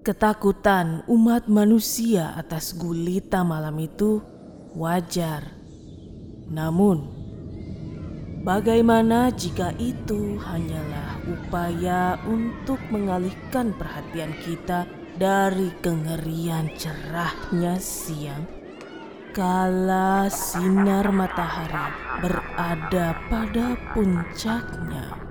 Ketakutan umat manusia atas gulita malam itu wajar. Namun, bagaimana jika itu hanyalah upaya untuk mengalihkan perhatian kita dari kengerian cerahnya siang kala sinar matahari berada pada puncaknya?